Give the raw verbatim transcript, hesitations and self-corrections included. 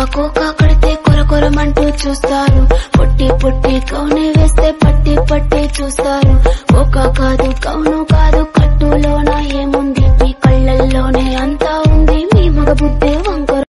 కోక కడితే కొర కొరమంటూ చూస్తారు, పొట్టి పొట్టి కౌని వేస్తే పట్టి పట్టి చూస్తారు. కోక కాదు కౌను కాదు కట్టులోన ఏముంది, మీ కళ్ళల్లోనే అంతా ఉంది, మీ మగ బుద్ధి